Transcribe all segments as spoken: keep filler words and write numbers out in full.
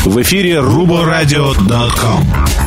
В эфире рубо радио точка ком.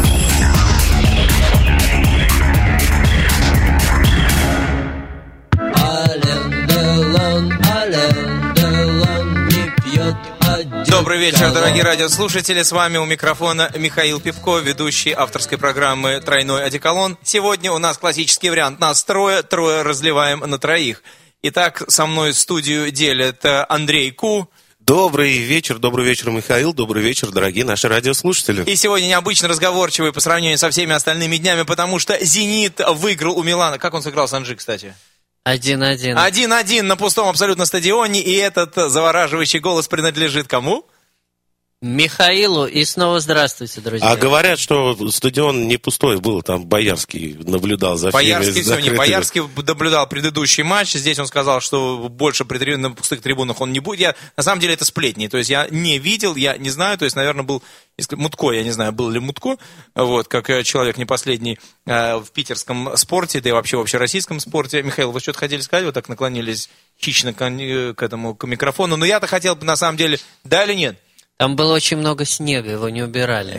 Добрый вечер, дорогие радиослушатели. С вами у микрофона Михаил Пивко, ведущий авторской программы «Тройной одеколон». Сегодня у нас классический вариант. Нас трое, трое разливаем на троих. Итак, со мной студию делят Андрей Ку. Добрый вечер, добрый вечер, Михаил, добрый вечер, дорогие наши радиослушатели. И сегодня необычно разговорчивый по сравнению со всеми остальными днями, потому что «Зенит» выиграл у Милана. Как он сыграл с Анжи, кстати? один-один. один-один на пустом абсолютно стадионе, и этот завораживающий голос принадлежит кому? Михаилу, и снова здравствуйте, друзья. А говорят, что стадион не пустой был, там Боярский наблюдал за Боярский, всеми. все, не, Боярский наблюдал предыдущий матч, здесь он сказал, что больше при, на пустых трибунах он не будет. Я, на самом деле это сплетни, то есть я не видел, я не знаю, то есть, наверное, был Мутко, я не знаю, был ли Мутко, вот, как человек не последний э, в питерском спорте, да и вообще в общероссийском спорте. Михаил, вы что-то хотели сказать, вы так наклонились хищно к, к этому, к микрофону, но я-то хотел бы, на самом деле, да или нет? Там было очень много снега, его не убирали.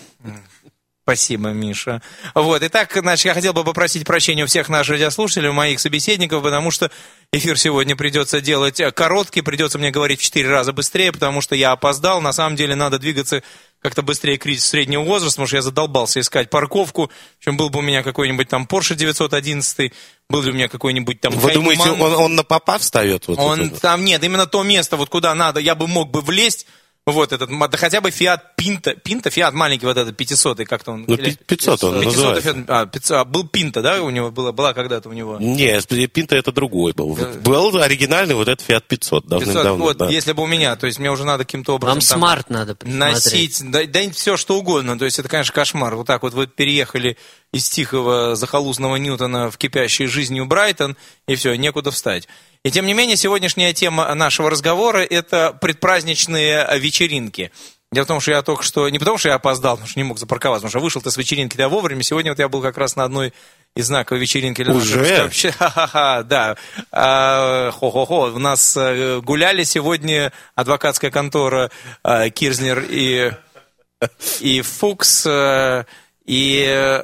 Спасибо, Миша. Вот, итак, значит, я хотел бы попросить прощения у всех наших радиослушателей, у моих собеседников, потому что эфир сегодня придется делать короткий, придется мне говорить в четыре раза быстрее, потому что я опоздал. На самом деле надо двигаться как-то быстрее к кризису среднего возраста, потому что я задолбался искать парковку. Причем был бы у меня какой-нибудь там Porsche девятьсот одиннадцать, был бы у меня какой-нибудь там... Вы думаете, он, он на попа встает? Вот он это? Там нет, именно то место, вот куда надо, я бы мог бы влезть. Вот этот, да хотя бы Фиат Пинта, Пинта, Фиат маленький вот этот, пятисотый, как-то он... Ну, пятьсот он называется. А, пятьсот, а, был Пинта, да, у него была, была когда-то у него? Нет, Пинта это другой был. Был оригинальный вот этот Фиат пятьсот, давным-давно. Вот, да. Если бы у меня, то есть мне уже надо каким-то образом... Вам смарт надо носить, да, да все что угодно, то есть это, конечно, кошмар. Вот так вот вы переехали из тихого захолустного Ньютона в кипящий жизнью Брайтон, и все, некуда встать. И тем не менее, сегодняшняя тема нашего разговора – это предпраздничные вечеринки. Дело в том, что я только что, не потому что я опоздал, потому что не мог запарковаться, потому что вышел-то с вечеринки-то вовремя. Сегодня вот я был как раз на одной из знаковой вечеринки. Уже? Ха-ха-ха, да. А, хо-хо-хо. У нас гуляли сегодня адвокатская контора а, Кирзнер и, и Фукс. А, и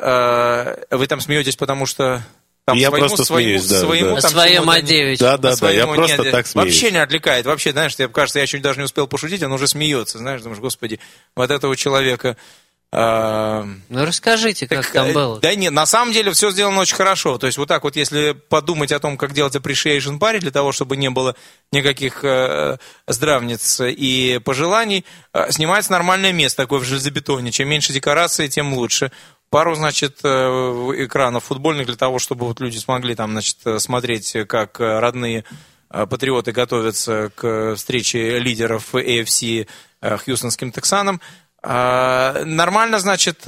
а, вы там смеетесь, потому что... Там я своему, просто своему, смеюсь, да. своему, да. Там, своем одеве. Да, да, да, я нет, просто так смеюсь. Вообще не отвлекает, вообще, знаешь, мне кажется, я чуть даже не успел пошутить, он уже смеется, знаешь, думаешь, господи, вот этого человека... А... Ну, расскажите, как так, там было. Да нет, на самом деле все сделано очень хорошо, то есть вот так вот, если подумать о том, как делать appreciation парty, для того, чтобы не было никаких э, здравниц и пожеланий, э, снимается нормальное место такое в железобетоне, чем меньше декорации, тем лучше. Пару, значит, экранов футбольных для того, чтобы вот люди смогли там, значит, смотреть, как родные патриоты готовятся к встрече лидеров эй эф си хьюстонским Texans. Нормально, значит,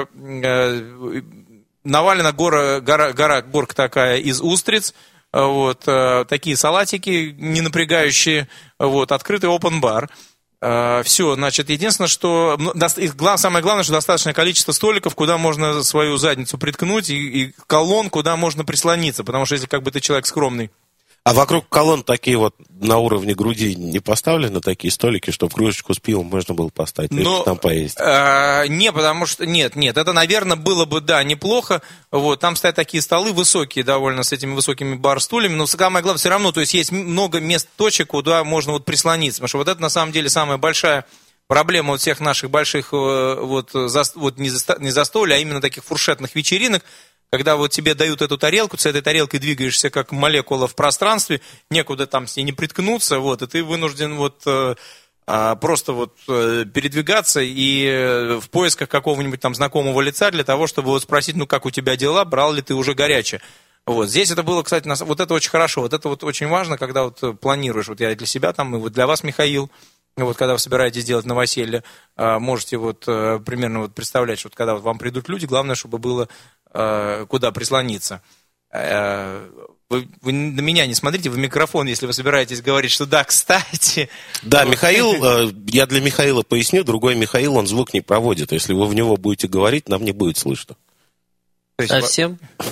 навалена гора, гора, гора, горка такая из устриц, вот, такие салатики не напрягающие, вот, открытый open bar. Uh, все, значит, единственное, что самое главное, что достаточное количество столиков, куда можно свою задницу приткнуть, и, и колонн, куда можно прислониться, потому что если как бы ты человек скромный. А вокруг колонн такие вот на уровне груди не поставлены такие столики, чтобы кружечку с пивом можно было поставить, Но, там поесть? Э, не, потому что, нет, нет, это, наверное, было бы, да, неплохо, вот, там стоят такие столы высокие довольно, с этими высокими бар-стульями, но самое главное, все равно, то есть есть много мест, точек, куда можно вот прислониться, потому что вот это, на самом деле, самая большая проблема вот всех наших больших, вот, за, вот не, за, не застолья, а именно таких фуршетных вечеринок, когда вот тебе дают эту тарелку, с этой тарелкой двигаешься как молекула в пространстве, некуда там с ней не приткнуться, вот, и ты вынужден вот э, э, просто вот э, передвигаться и э, в поисках какого-нибудь там знакомого лица для того, чтобы вот спросить, ну как у тебя дела, брал ли ты уже горячее. Вот, здесь это было, кстати, вот это очень хорошо, вот это вот очень важно, когда вот планируешь, вот я для себя там, и вот для вас, Михаил, вот когда вы собираетесь делать новоселье, можете вот примерно вот представлять, что вот когда вот вам придут люди, главное, чтобы было куда прислониться. Вы, вы на меня не смотрите, в микрофон, если вы собираетесь говорить, что да, кстати. Да, вот. Михаил, я для Михаила поясню, другой Михаил, он звук не проводит. Если вы в него будете говорить, нам не будет слышно. Совсем?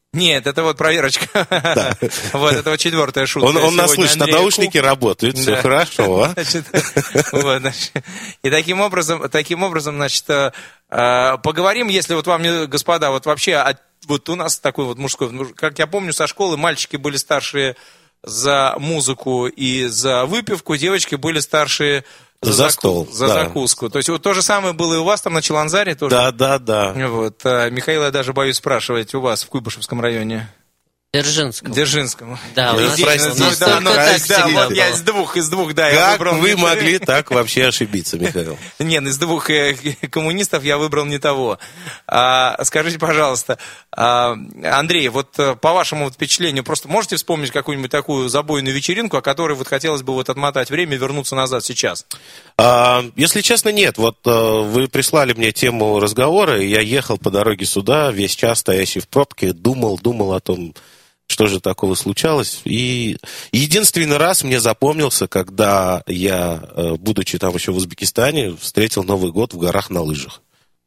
Нет, это вот проверочка. Да. Вот, это вот четвертая шутка. Он, он нас слышит, а наушники работают, все да. хорошо. А? Значит, вот, значит, и таким образом, таким образом, значит, поговорим, если вот вам, господа, вот вообще, вот у нас такой вот мужской, как я помню, со школы мальчики были старшие за музыку и за выпивку, девочки были старшие За, за заку... стол, за да. закуску. То есть вот то же самое было и у вас там на Чиланзаре тоже? Да, да, да. Вот. А, Михаил, я даже боюсь спрашивать, у вас в Куйбышевском районе? Дзержинском. Дзержинском. Да, у нас, Здесь, у нас да, только ну, так да, всегда вот было. я из двух, из двух, да, как я выбрал... вы не... могли так вообще ошибиться, Михаил? Нет, из двух э, коммунистов я выбрал не того. А, скажите, пожалуйста, а, Андрей, вот по вашему вот впечатлению, просто можете вспомнить какую-нибудь такую забойную вечеринку, о которой вот хотелось бы вот отмотать время и вернуться назад сейчас? А, если честно, нет. Вот а, вы прислали мне тему разговора, и я ехал по дороге сюда, весь час стоящий в пробке, думал, думал о том, что же такого случалось. И единственный раз мне запомнился, когда я, будучи там еще в Узбекистане, встретил Новый год в горах на лыжах.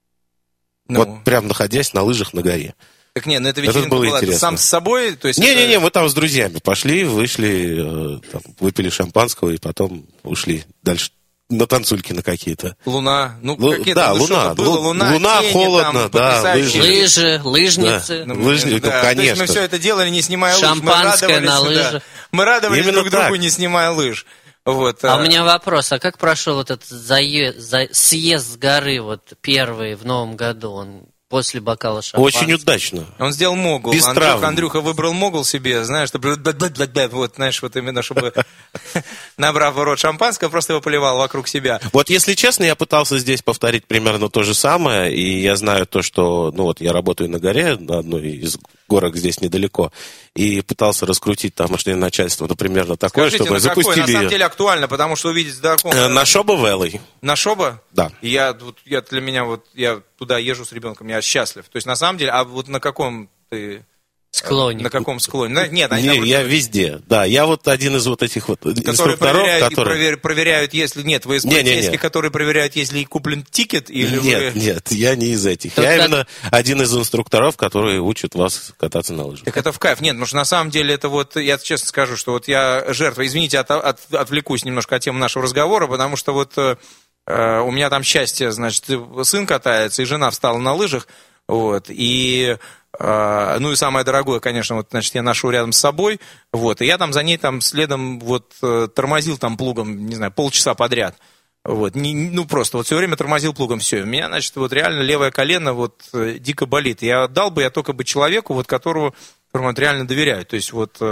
Ну. Вот прям находясь на лыжах на горе. Так нет, ну это вечеринка это было была интересно. Сам с собой? То есть Не-не-не, это... мы там с друзьями пошли, вышли, там, выпили шампанского и потом ушли дальше. На танцульки на какие-то. Луна. Ну, Лу- какие-то да, ну, луна. Было, луна, луна тени, холодно, там, да, лыжи. Лыжи, лыжницы. Да. Лыжни, да. ну, конечно. То есть мы все это делали, не снимая лыж. Шампанское на лыжах. Да. Мы радовались Именно друг так. другу, не снимая лыж. Вот. А у меня вопрос, а как прошел вот этот заезд, за... съезд с горы, вот первый в новом году, он после бокала шампанского? Очень удачно. Он сделал могул. Без Андрюха, травм. Андрюха выбрал могул себе, знаешь, чтобы, вот, знаешь, вот именно, чтобы, набрав в рот шампанского, просто его поливал вокруг себя. Вот если честно, я пытался здесь повторить примерно то же самое, и я знаю то, что, ну вот я работаю на горе, на одной из горок здесь недалеко, и пытался раскрутить тамошнее начальство, ну, примерно такое, Скажите, чтобы на какой? запустили... На самом деле актуально, потому что увидеть знакомых... Э, На Шоба Вэллой. На Шоба? Да. Я, вот, я для меня, вот, я туда езжу с ребенком, я счастлив. То есть, на самом деле, а вот на каком ты... Склоне. На каком склоне? Нет, они Не, там я просто- везде, да. Я вот один из вот этих вот которые инструкторов, проверяют, которые... провер- проверяют, если нет, вы из Не, не, не. полицейских, которые проверяют, если куплен тикет, или Нет, вы... нет, я не из этих. Так я как- именно один из инструкторов, которые учат вас кататься на лыжах. Так это в кайф. Нет, потому что на самом деле это вот, я честно скажу, что вот я жертва, извините, от, от- отвлекусь немножко от темы нашего разговора, потому что вот э, у меня там счастье, значит, сын катается, и жена встала на лыжах, вот, и... Ну и самое дорогое, конечно, вот, значит, я ношу рядом с собой, вот, и я там за ней там следом вот тормозил там плугом, не знаю, полчаса подряд, вот, не, ну просто вот все время тормозил плугом, все, у меня, значит, вот реально левое колено вот дико болит, я дал бы я только бы человеку, вот, которого, которому вот реально доверяю, то есть вот...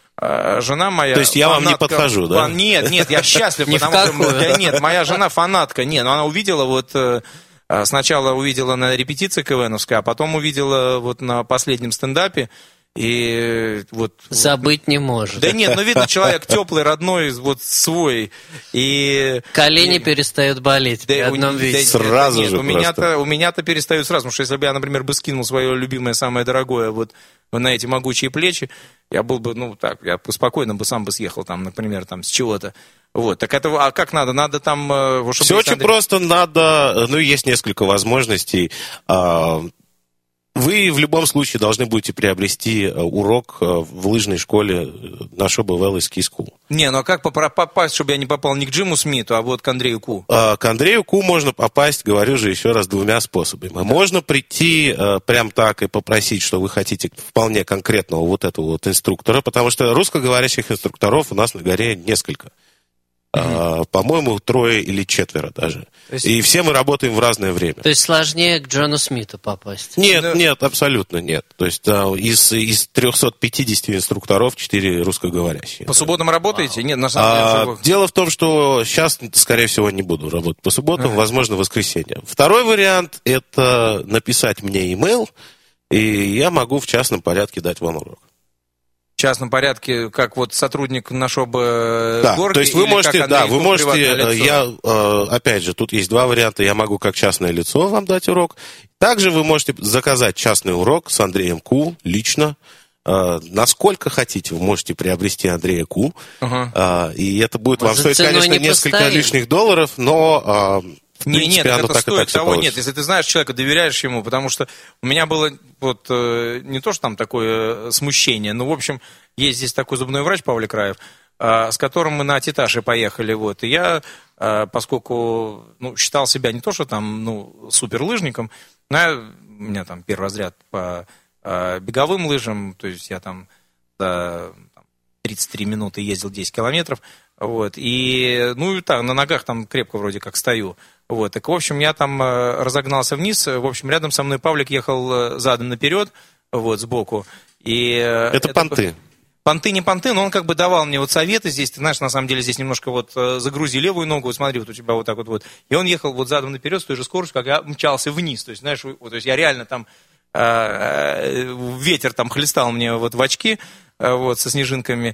Жена моя... То есть я вам не фанатка, подхожу, да? фан- Нет, нет, я счастлив, Ни в потому что... какую. Да нет, моя жена фанатка, нет, но она увидела вот... Сначала увидела на репетиции КВНовской, а потом увидела вот на последнем стендапе. И вот... Забыть не может. Да нет, ну видно, человек теплый, родной, вот свой. И... Колени и... перестают болеть Да, при одном у- виде. да, Сразу нет, же у меня-то, просто. у меня-то перестают сразу, потому что если бы я, например, бы скинул свое любимое, самое дорогое вот на эти могучие плечи, я был бы, ну, так, я бы спокойно бы сам бы съехал там, например, там, с чего-то. Вот, так это, а как надо? Надо там... Чтобы Все очень Андрей... просто, надо, ну, есть несколько возможностей. Вы в любом случае должны будете приобрести урок в лыжной школе на Шоба Вэллой Ski School. Не, ну а как попасть, чтобы я не попал не к Джиму Смиту, а вот к Андрею Ку? К Андрею Ку можно попасть, говорю же еще раз, двумя способами. Можно прийти прям так и попросить, что вы хотите вполне конкретного вот этого вот инструктора, потому что русскоговорящих инструкторов у нас на горе несколько. Uh-huh. По-моему, трое или четверо даже. есть... И все мы работаем в разное время. То есть сложнее к Джону Смиту попасть? Нет, Да. нет, абсолютно нет. То есть из, из триста пятьдесят инструкторов четыре русскоговорящие. По субботам работаете? Нет, на самом деле... А, живых. дело в том, что сейчас, скорее всего, не буду работать по субботам, Ага. возможно, в воскресенье. Второй вариант – это написать мне имейл, и я могу в частном порядке дать вам урок. В частном порядке, как вот сотрудник нашего Да, горки? то есть вы или можете, как да, Андрей вы Ку, можете, приватное лицо? я, э, опять же, тут есть два варианта, я могу как частное лицо вам дать урок, также вы можете заказать частный урок с Андреем Ку лично, э, насколько хотите, вы можете приобрести Андрея Ку, Ага. э, и это будет Может, вам стоить, ценой конечно, не несколько поставим? лишних долларов, но... э, В принципе, не, нет, оно это так и стоит так все того, получится. нет, если ты знаешь человека, доверяешь ему, потому что у меня было вот э, не то, что там такое э, смущение, но, в общем, есть здесь такой зубной врач Павлик Раев, э, с которым мы на Титаше поехали, вот, и я, э, поскольку, ну, считал себя не то, что там, ну, суперлыжником, но я, у меня там первый разряд по э, беговым лыжам, то есть я там до там, тридцать три минуты ездил десять километров, вот, и, ну, и так, на ногах там крепко вроде как стою. Вот, так, в общем, я там э, разогнался вниз, в общем, рядом со мной Павлик ехал э, задом наперед, вот, сбоку. И, э, Это, это понты. Понты не понты, но он как бы давал мне вот советы здесь, ты знаешь, на самом деле здесь немножко вот э, загрузи левую ногу, вот смотри, вот у тебя вот так вот, вот. И он ехал вот задом наперед с той же скоростью, как я мчался вниз, то есть, знаешь, вот, то есть я реально там, э, э, ветер там хлестал мне вот в очки, вот, со снежинками,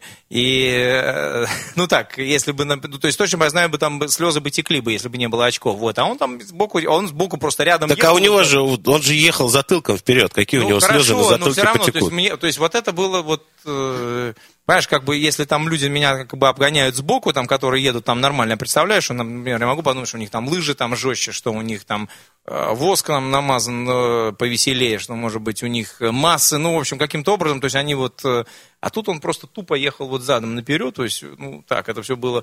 и, ну так, если бы, ну, то есть точно, я знаю, бы там слезы бы текли бы, если бы не было очков, вот, а он там сбоку, он сбоку просто рядом Так ехал. а у него же, он же ехал затылком вперед, какие ну, у него хорошо, слезы на затылке но все равно, потекут? То есть, мне, то есть вот это было вот, э, понимаешь, как бы, если там люди меня как бы обгоняют сбоку, там, которые едут там нормально, представляешь, что, например, я могу подумать, что у них там лыжи там жестче, что у них там э, воск там намазан э, повеселее, что, может быть, у них массы, ну, в общем, каким-то образом, то есть они вот... Э, а тут он просто тупо ехал вот задом наперед, то есть, ну, так, это все было...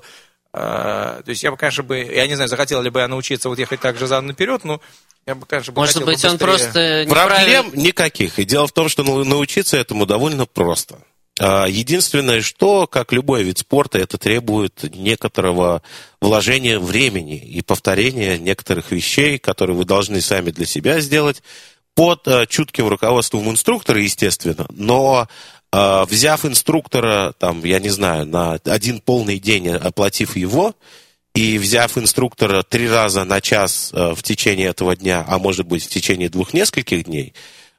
Э, то есть я бы, конечно, бы, я не знаю, захотел ли бы я научиться вот ехать так же задом наперед, но я бы, конечно, бы Может хотел быть, бы он просто Проблем никаких. И дело в том, что научиться этому довольно просто. Единственное, что, как любой вид спорта, это требует некоторого вложения времени и повторения некоторых вещей, которые вы должны сами для себя сделать, под чутким руководством инструктора, естественно, но взяв инструктора, там, я не знаю, на один полный день, оплатив его, и взяв инструктора три раза на час в течение этого дня, а может быть в течение двух нескольких дней,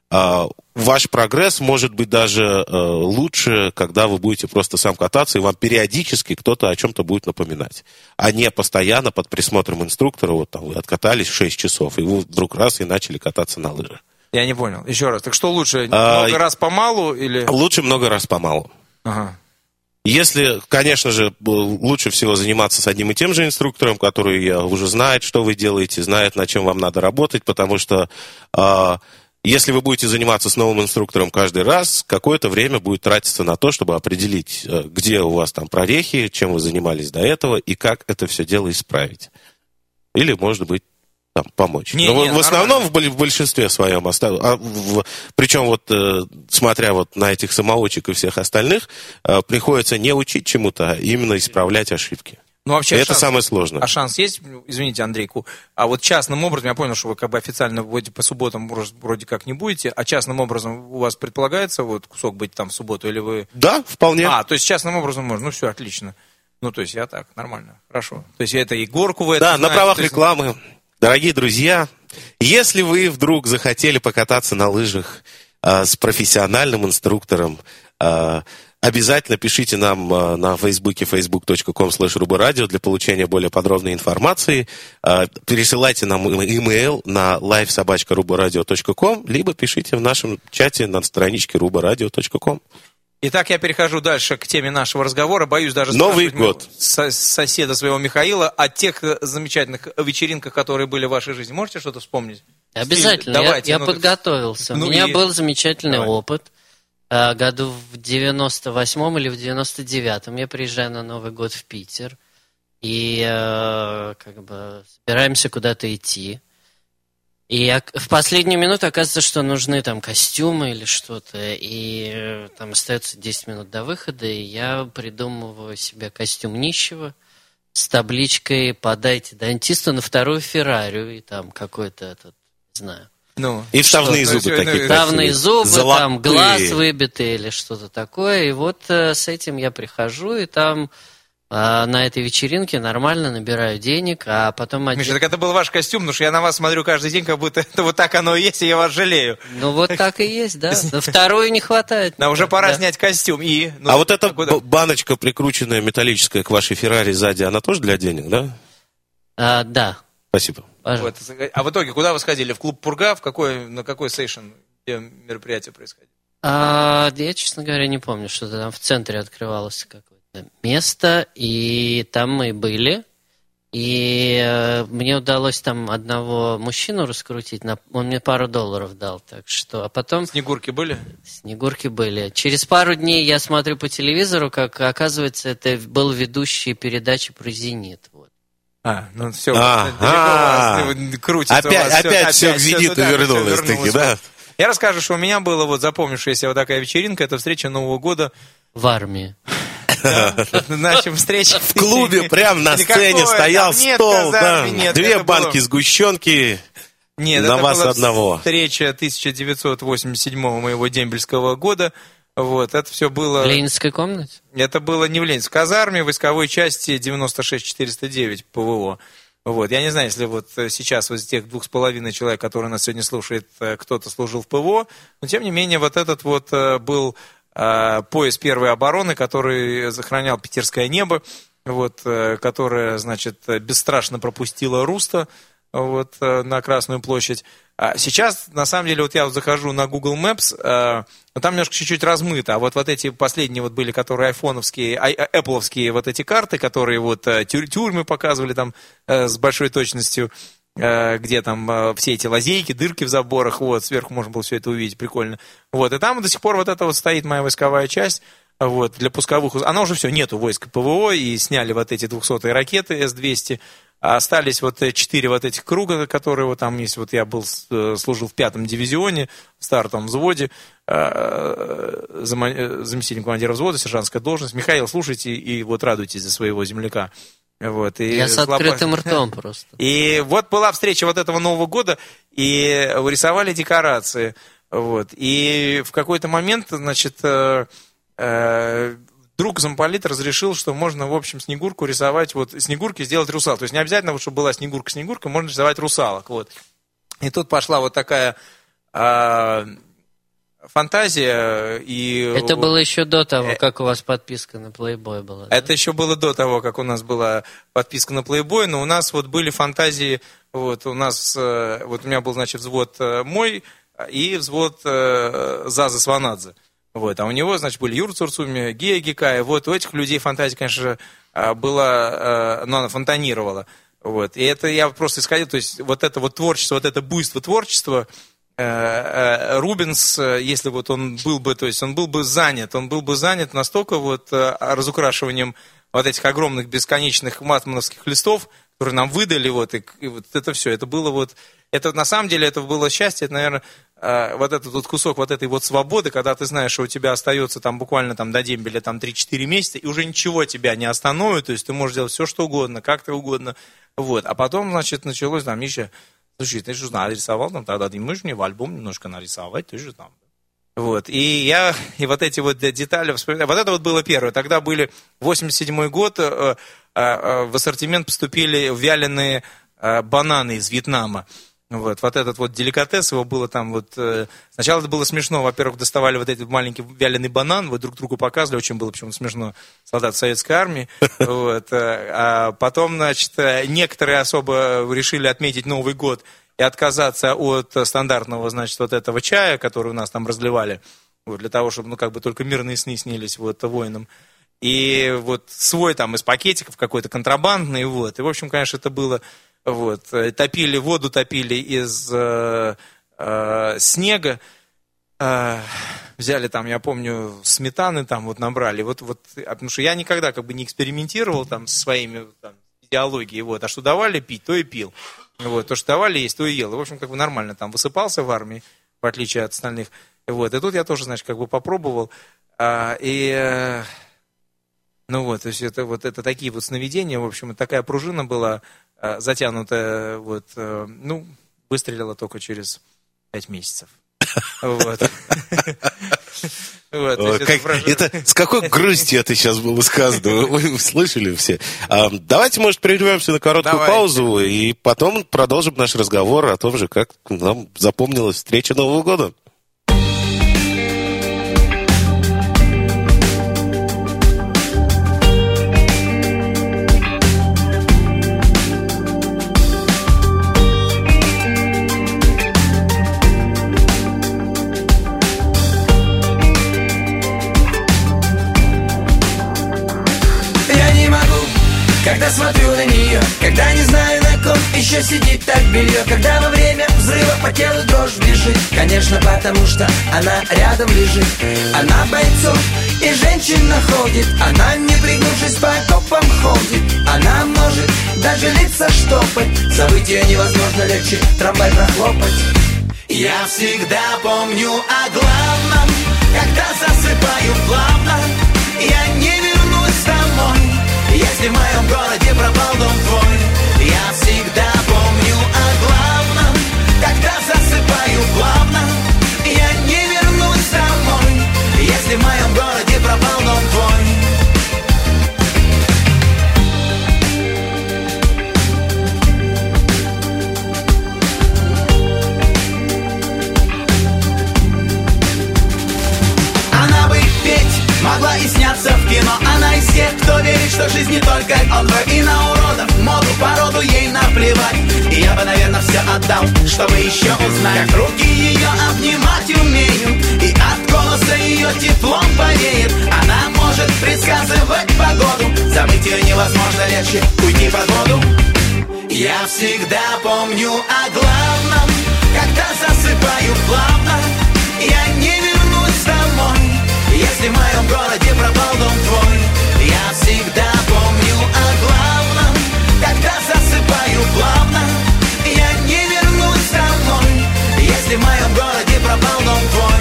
ваш прогресс может быть даже лучше, когда вы будете просто сам кататься, и вам периодически кто-то о чем-то будет напоминать, а не постоянно под присмотром инструктора, вот там вы откатались шесть часов, и вы вдруг раз и начали кататься на лыжах. Я не понял. Еще раз. Так что лучше, много а, раз помалу или... Лучше много раз помалу. Ага. Если, конечно же, лучше всего заниматься с одним и тем же инструктором, который уже знает, что вы делаете, знает, над чем вам надо работать, потому что э, если вы будете заниматься с новым инструктором каждый раз, какое-то время будет тратиться на то, чтобы определить, где у вас там прорехи, чем вы занимались до этого и как это все дело исправить. Или, может быть, там, помочь. Не, Но не, в основном нормально. в большинстве своем, а в, причем вот э, смотря вот на этих самоучек и всех остальных, э, приходится не учить чему-то, а именно исправлять ошибки. Ну, вообще, и это шанс, самое сложное. А шанс есть, извините, Андрейку, а вот частным образом, я понял, что вы как бы официально вроде по субботам вроде как не будете, а частным образом у вас предполагается вот кусок быть там в субботу, или вы... Да, вполне. А, то есть частным образом можно, ну все, отлично. Ну, то есть я так, нормально, хорошо. То есть это и горку вы... Да, это на знаете, правах есть... рекламы. Дорогие друзья, если вы вдруг захотели покататься на лыжах э, с профессиональным инструктором, э, обязательно пишите нам э, на фейсбуке facebook точка com слэш руборадио для получения более подробной информации. Э, пересылайте нам имейл на лайв собака руборадио точка ком, либо пишите в нашем чате на страничке руборадио точка ком. Итак, я перехожу дальше к теме нашего разговора. Боюсь даже Новый год. Со- соседа своего Михаила о тех замечательных вечеринках, которые были в вашей жизни. Можете что-то вспомнить? Обязательно. Давайте, я ну, я подготовился. ну, У меня и... был замечательный Давай. опыт. Году в девяносто восьмом или в девяносто девятом я приезжаю на Новый год в Питер. И как бы собираемся куда-то идти. И в последнюю минуту оказывается, что нужны там костюмы или что-то, и там остается десять минут до выхода, и я придумываю себе костюм нищего с табличкой «Подайте дантисту на вторую Феррарию», и там какой-то этот, не знаю. Ну, и вставные что, зубы ну, такие. Вставные зубы, золотые. Там глаз выбитый или что-то такое, и вот с этим я прихожу, и там... А на этой вечеринке нормально набираю денег, а потом... Миша, так это был ваш костюм, потому что я на вас смотрю каждый день, как будто это вот так оно и есть, и я вас жалею. Ну вот так и есть, да. Но вторую не хватает. Да, уже пора да. снять костюм. И, ну, а вот эта куда? баночка, прикрученная металлическая к вашей Феррари сзади, она тоже для денег, да? А, да. Спасибо. Вот. А в итоге, куда вы сходили? В клуб «Пурга»? В какой, на какой сейшн, где мероприятие происходило? А, я, честно говоря, не помню, что-то там в центре открывалось какое-то место, и там мы были. И э, мне удалось там одного мужчину раскрутить, на, он мне пару долларов дал, так что, а потом... Снегурки были? Снегурки были. Через пару дней я смотрю по телевизору, как оказывается, это был ведущий передачи про «Зенит». Вот. А, ну все, а, а, крутится опять, у вас опять, опять все к «Зениту» вернулось, таки, да? Я расскажу, что у меня была вот запомнившаяся вот такая вечеринка, это встреча Нового года. В армии. Наша встреча. В клубе прям на сцене стоял стол, две банки сгущенки на вас одного. Встреча тысяча девятьсот восемьдесят седьмого моего дембельского года. Вот, это все было... В Ленинской комнате? Это было не в Ленинской казарме, войсковой части девяносто шесть четыреста девять ПВО. Вот, я не знаю, если вот сейчас вот из тех двух с половиной человек, которые нас сегодня слушает, кто-то служил в ПВО, но тем не менее вот этот вот был пояс первой обороны, который сохранял питерское небо, вот, которое, значит, бесстрашно пропустило Руста вот, на Красную площадь. А сейчас, на самом деле, вот я вот захожу на Google Maps, э, там немножко чуть-чуть размыто, а вот, вот эти последние вот были, которые айфоновские, ай, эппловские вот эти карты, которые вот тюр, тюрьмы показывали там э, с большой точностью, э, где там э, все эти лазейки, дырки в заборах, вот, сверху можно было все это увидеть, прикольно. Вот, и там до сих пор вот это вот стоит моя войсковая часть, вот, для пусковых, она уже все, нету войск ПВО, и сняли вот эти двухсотые ракеты эс двести, остались вот четыре вот этих круга, которые вот там есть. Вот я был, служил в пятом дивизионе, в стартовом взводе, заместителем командира взвода, сержантская должность. Михаил, слушайте и вот радуйтесь за своего земляка. Вот, и я с открытым лопа... ртом просто. И вот была встреча вот этого Нового года, и рисовали декорации. Вот, и в какой-то момент, значит... Друг замполит разрешил, что можно, в общем, Снегурку рисовать, вот, Снегурки сделать русалок. То есть не обязательно, чтобы была Снегурка-Снегурка, можно рисовать русалок, вот. И тут пошла вот такая а, фантазия, и... Это было еще до того, как у вас подписка на Playboy была, да? Это еще было до того, как у нас была подписка на Playboy, но у нас вот были фантазии, вот, у нас, вот у меня был, значит, взвод мой и взвод Заза Сванадзе. Вот, а у него, значит, были Юра Цурцуми, Гея Гикая. Вот у этих людей фантазия, конечно же, была, ну, она фонтанировала. Вот, и это я просто исходил, то есть вот это вот творчество, вот это буйство творчества, Рубенс, если вот он был бы, то есть он был бы занят, он был бы занят настолько вот разукрашиванием вот этих огромных бесконечных матмановских листов, которые нам выдали, вот, и, и вот это все, это было вот, это на самом деле, это было счастье, это, наверное, вот этот вот кусок вот этой вот свободы, когда ты знаешь, что у тебя остается там буквально там до дембеля там три-четыре месяца, и уже ничего тебя не остановит, то есть ты можешь делать все, что угодно, как-то угодно, вот, а потом, значит, началось там, Миша, слушай, ты же нарисовал там тогда, ты можешь мне в альбом немножко нарисовать, ты же там, вот, и я, и вот эти вот детали вспоминаю, вот это вот было первое, тогда были восемьдесят седьмой год, в ассортимент поступили вяленые бананы из Вьетнама. Вот, вот этот вот деликатес, его было там вот... Э, сначала это было смешно, во-первых, доставали вот этот маленький вяленый банан, вот друг другу показывали, очень было почему-то смешно, солдат советской армии, вот, э, а потом, значит, некоторые особо решили отметить Новый год и отказаться от стандартного, значит, вот этого чая, который у нас там разливали, вот, для того, чтобы, ну, как бы только мирные сны снились вот воинам, и вот свой там из пакетиков какой-то контрабандный, вот, и, в общем, конечно, это было... Вот, топили, воду топили из э, э, снега, э, взяли там, я помню, сметаны там вот набрали, вот, вот, потому что я никогда как бы не экспериментировал там со своими там, идеологией, вот, а что давали пить, то и пил, вот, то, что давали есть, то и ел, и, в общем, как бы нормально там высыпался в армии, в отличие от остальных, вот, и тут я тоже, значит, как бы попробовал, э, и... Э, Ну вот, то есть это вот это такие вот сновидения, в общем, такая пружина была э, затянутая, вот, э, ну, выстрелила только через пять месяцев. Вот. Это с какой грустью это сейчас было сказано, вы слышали все. Давайте, может, прервемся на короткую паузу и потом продолжим наш разговор о том же, как нам запомнилась встреча Нового года. Когда смотрю на нее, когда еще сидит так белье, когда во время взрыва по телу дрожь бежит? Конечно, потому что она рядом лежит. Она бойцов и женщин находит. Она, не пригнувшись, по окопам ходит. Она может даже лица штопать. Забыть ее невозможно, легче трамвай прохлопать. Я всегда помню о главном, когда засыпаю плавно. Я не вернусь домой, если в моем городе пропал дом твой. Я всегда помню о главном, когда засыпаю плавно. Я не вернусь домой, если в моем городе пропал дом твой. Могла и сняться в кино. Она из тех, кто верит, что жизнь не только он. И на уродов, моду, породу ей наплевать. И я бы, наверное, все отдал, чтобы еще узнать, как руки ее обнимать умеют, и от голоса ее теплом повеет. Она может предсказывать погоду. Забыть ее невозможно, легче уйти под воду. Я всегда помню о главном, когда засыпаю плавно. Я не вернусь домой, если в моем городе пропал дом твой. Я всегда помню о главном, когда засыпаю плавно. Я не вернусь домой, если в моем городе пропал дом твой.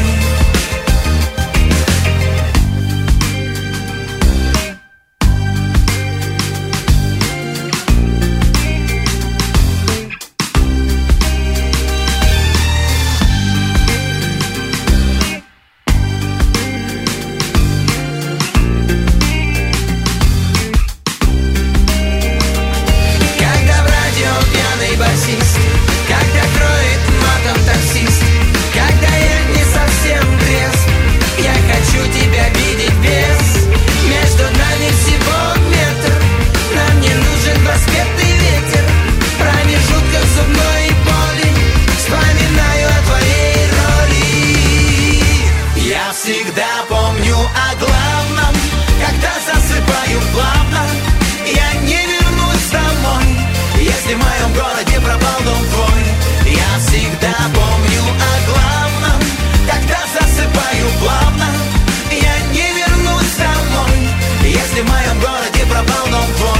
Когда кроет матом таксист, когда я не совсем трезв, я хочу тебя видеть без. Между нами всего метр, нам не нужен проспектный ветер. В промежутках зубной боли вспоминаю о твоей роли. Я всегда помню о главном, когда засыпаю плавно. Я не вернусь домой, если в моем городе пропал дом твой. Я всегда помню о главном, когда засыпаю плавно. Я не вернусь домой, если в моем городе пропал дом твой.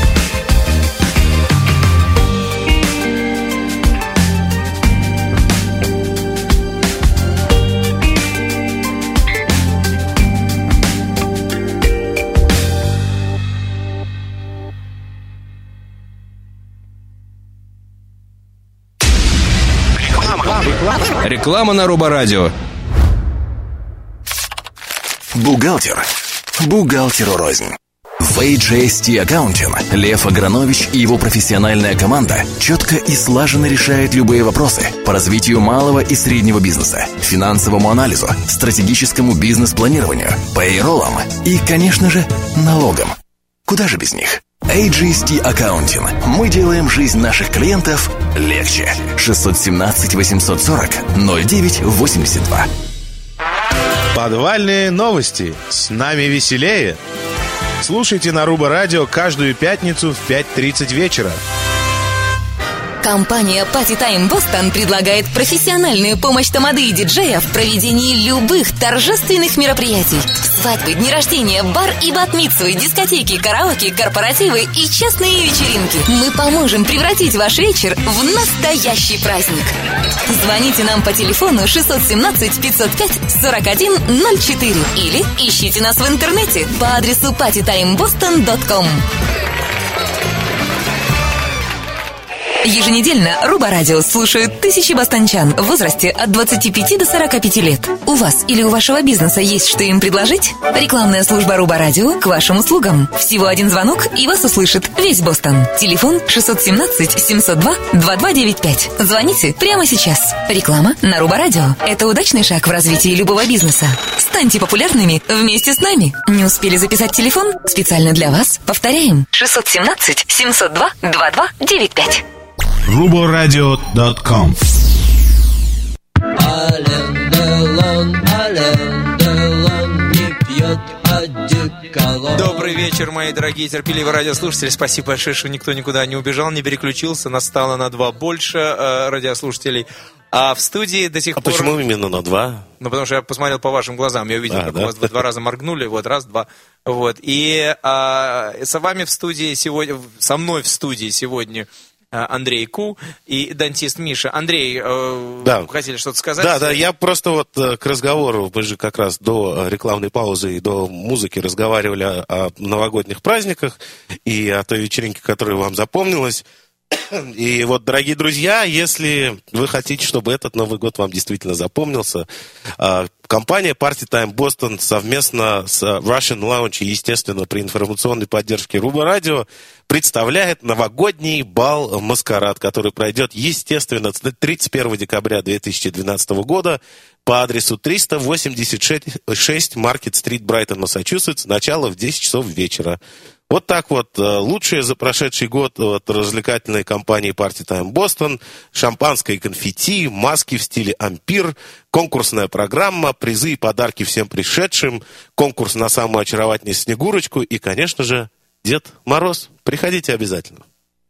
Реклама на Рубо-радио. Бухгалтер. Бухгалтеру рознь. В эй джей эс ти Accounting Лев Агранович и его профессиональная команда четко и слаженно решают любые вопросы по развитию малого и среднего бизнеса, финансовому анализу, стратегическому бизнес-планированию, пейроллам и, конечно же, налогам. Куда же без них? эй джей эс ти Accounting. Мы делаем жизнь наших клиентов легче. шестьсот семнадцать восемьсот сорок ноль девять восемьдесят два. Подвальные новости. С нами веселее. Слушайте на Рубо-радио каждую пятницу в пять тридцать вечера. Компания Party Time Boston предлагает профессиональную помощь тамады и диджея в проведении любых торжественных мероприятий. Свадьбы, дни рождения, бар и бат-мицвы, дискотеки, караоке, корпоративы и частные вечеринки. Мы поможем превратить ваш вечер в настоящий праздник. Звоните нам по телефону шестьсот семнадцать пятьсот пять сорок один ноль четыре или ищите нас в интернете по адресу парти тайм бостон точка ком. Еженедельно Рубо-радио слушают тысячи бостончан в возрасте от двадцати пяти до сорока пяти лет. У вас или у вашего бизнеса есть что им предложить? Рекламная служба Рубо-радио к вашим услугам. Всего один звонок, и вас услышит весь Бостон. Телефон шестьсот семнадцать семьсот два двадцать два девяносто пять. Звоните прямо сейчас. Реклама на Рубо-радио. Это удачный шаг в развитии любого бизнеса. Станьте популярными вместе с нами. Не успели записать телефон? Специально для вас повторяем. шестьсот семнадцать семьсот два двадцать два девяносто пять. рубо радио точка ком. Ален Делон, Ален Делон не пьет Добрый вечер, мои дорогие терпеливые радиослушатели. Спасибо большое, что никто никуда не убежал, не переключился. Нас стало на два больше э, радиослушателей. А в студии до сих а пор... А почему именно на два? Ну, потому что я посмотрел по вашим глазам. Я увидел, а, как да? у вас два раза моргнули. Вот, раз, два. Вот. И а, с вами в студии сегодня... Со мной в студии сегодня... Андрей Ку и дантист Миша. Андрей, э, да. хотели что-то сказать? Да, да, я просто вот э, к разговору, мы же как раз до рекламной паузы и до музыки разговаривали о, о новогодних праздниках и о той вечеринке, которая вам запомнилась. И вот, дорогие друзья, если вы хотите, чтобы этот Новый год вам действительно запомнился, компания Party Time Boston совместно с Russian Lounge и, естественно, при информационной поддержке Руба Радио представляет новогодний бал «Маскарад», который пройдет, естественно, тридцать первого декабря две тысячи двенадцатого года по адресу триста восемьдесят шесть Маркет-стрит, Брайтон, Массачусетс, начало в десять часов вечера. Вот так вот, лучшие за прошедший год от развлекательной компании Party Time Boston, шампанское и конфетти, маски в стиле ампир, конкурсная программа, призы и подарки всем пришедшим, конкурс на самую очаровательную Снегурочку и, конечно же, Дед Мороз. Приходите обязательно.